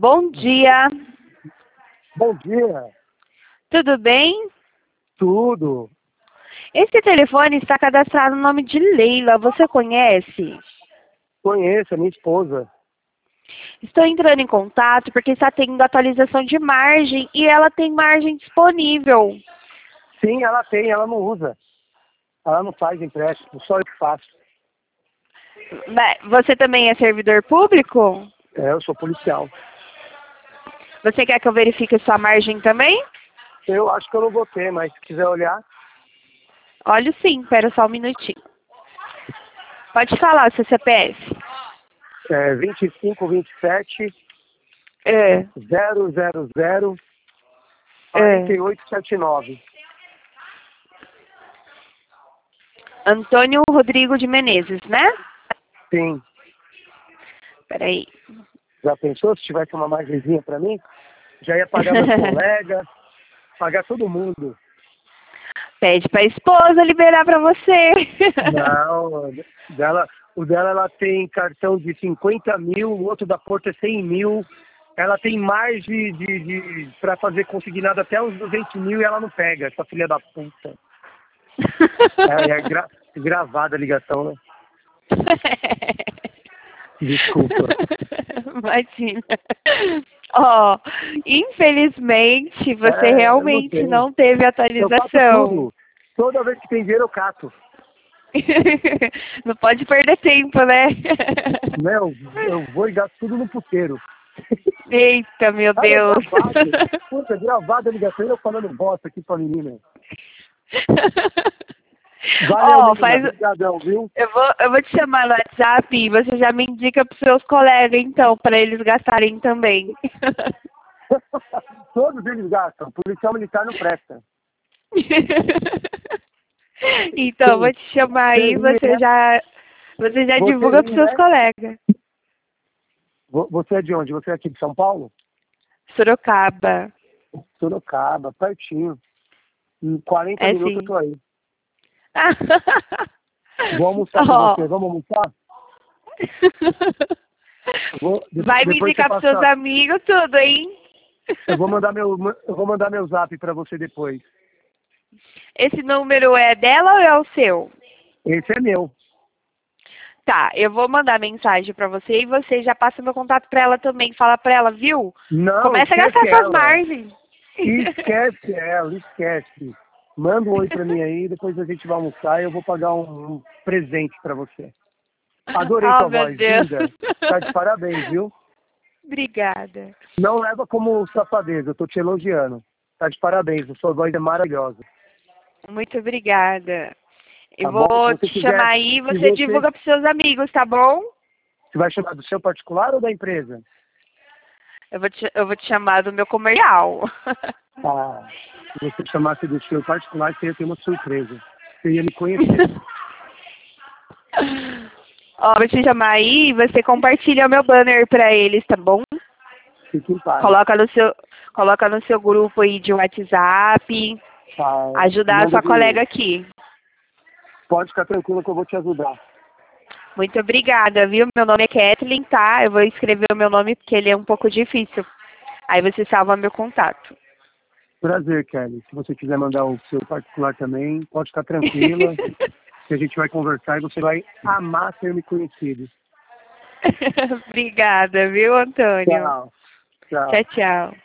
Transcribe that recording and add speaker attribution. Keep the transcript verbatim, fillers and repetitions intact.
Speaker 1: Bom dia.
Speaker 2: Bom dia.
Speaker 1: Tudo bem?
Speaker 2: Tudo.
Speaker 1: Esse telefone está cadastrado no nome de Leila. Você conhece?
Speaker 2: Conheço, a minha esposa.
Speaker 1: Estou entrando em contato porque está tendo atualização de margem e ela tem margem disponível.
Speaker 2: Sim, ela tem, ela não usa. Ela não faz empréstimo, só eu que faço.
Speaker 1: Mas você também é servidor público?
Speaker 2: É, eu sou policial.
Speaker 1: Você quer que eu verifique sua margem também?
Speaker 2: Eu acho que eu não vou ter, mas se quiser olhar.
Speaker 1: Olha sim, espera só um minutinho. Pode falar o seu C P F.
Speaker 2: É vinte e cinco, vinte e sete,
Speaker 1: É.
Speaker 2: zero zero zero,
Speaker 1: É.
Speaker 2: quarenta e oito setenta e nove.
Speaker 1: Antônio Rodrigo de Menezes, né?
Speaker 2: Sim.
Speaker 1: Peraí.
Speaker 2: Já pensou se tivesse uma margenzinha pra mim? Já ia pagar meus colegas, pagar todo mundo.
Speaker 1: Pede pra esposa liberar pra você.
Speaker 2: Não, dela, o dela ela tem cartão de cinquenta mil, o outro da Porta é cem mil. Ela tem mais de, de, de para fazer consignado até uns duzentos mil e ela não pega, essa filha da puta. É, é gra, gravada a ligação, né? Desculpa.
Speaker 1: Imagina. Ó, infelizmente você
Speaker 2: É,
Speaker 1: realmente
Speaker 2: eu não,
Speaker 1: não teve
Speaker 2: eu faço
Speaker 1: atualização.
Speaker 2: tudo. Toda vez que tem dinheiro eu cato.
Speaker 1: Não pode perder tempo, né?
Speaker 2: Não, eu vou e gasto tudo no puteiro.
Speaker 1: Eita, meu
Speaker 2: Ah, é
Speaker 1: Deus.
Speaker 2: gravado. Puta, gravada a ligação e eu falando bosta aqui pra menina. Valeu,
Speaker 1: Ó,
Speaker 2: menina.
Speaker 1: faz...
Speaker 2: Obrigadão, viu?
Speaker 1: eu, vou, eu vou te chamar no WhatsApp e você já me indica pros seus colegas, então, para eles gastarem também.
Speaker 2: Todos eles gastam. Policial militar não presta.
Speaker 1: Então, eu vou te chamar aí,
Speaker 2: Você ri,
Speaker 1: você
Speaker 2: né?
Speaker 1: já, você já
Speaker 2: Você
Speaker 1: divulga
Speaker 2: ri,
Speaker 1: pros seus
Speaker 2: né?
Speaker 1: colegas.
Speaker 2: Vo- Você é de onde? Você é aqui de São Paulo?
Speaker 1: Sorocaba.
Speaker 2: Sorocaba, pertinho. Em quarenta
Speaker 1: É
Speaker 2: minutos eu
Speaker 1: sim.
Speaker 2: tô aí. Vou almoçar com
Speaker 1: Ó.
Speaker 2: você. Vamos almoçar? Eu vou, de-
Speaker 1: Vai me
Speaker 2: depois você
Speaker 1: indicar pros seus
Speaker 2: passa.
Speaker 1: amigos tudo, hein?
Speaker 2: Eu vou mandar meu, eu vou mandar meu zap pra você depois.
Speaker 1: Esse número é dela ou é o seu?
Speaker 2: Esse é meu.
Speaker 1: Tá, eu vou mandar mensagem pra você e você já passa meu contato pra ela também. Fala pra ela, viu?
Speaker 2: Não,
Speaker 1: Começa a
Speaker 2: esquece
Speaker 1: gastar suas
Speaker 2: ela.
Speaker 1: margens.
Speaker 2: Esquece ela, esquece. Manda um oi pra mim aí, depois a gente vai almoçar e eu vou pagar um, um presente pra você. Adorei
Speaker 1: Oh,
Speaker 2: tua
Speaker 1: meu
Speaker 2: voz,
Speaker 1: Deus.
Speaker 2: linda. Tá de parabéns, viu?
Speaker 1: Obrigada.
Speaker 2: Não leva como safadeza, eu tô te elogiando. Tá de parabéns, a sua voz é maravilhosa.
Speaker 1: Muito obrigada. Eu
Speaker 2: Tá bom?
Speaker 1: vou
Speaker 2: Se você
Speaker 1: te
Speaker 2: quiser,
Speaker 1: chamar aí e
Speaker 2: se
Speaker 1: você
Speaker 2: você,
Speaker 1: divulga pros seus amigos, tá bom?
Speaker 2: você vai chamar do seu particular ou da empresa?
Speaker 1: Eu vou te, eu vou te chamar do meu comercial.
Speaker 2: Ah, se você chamasse do seu particular, você ia ter uma surpresa. Você ia me conhecer.
Speaker 1: Ó, vou te chamar aí e você compartilha o meu banner pra eles, tá bom?
Speaker 2: Fique em paz.
Speaker 1: Coloca no seu, coloca no seu grupo aí de WhatsApp.
Speaker 2: Tá?
Speaker 1: Ajudar a
Speaker 2: Manda
Speaker 1: sua
Speaker 2: de...
Speaker 1: colega aqui.
Speaker 2: Pode ficar tranquilo que eu vou te ajudar.
Speaker 1: Muito obrigada, viu? Meu nome é Kathleen, tá? Eu vou escrever o meu nome porque ele é um pouco difícil. Aí você salva meu contato.
Speaker 2: Prazer, Kelly. Se você quiser mandar o seu particular também, pode ficar tranquila. Que a gente vai conversar e você vai amar ser me conhecido.
Speaker 1: Obrigada, viu, Antônio?
Speaker 2: Tchau. Tchau.
Speaker 1: Tchau, tchau.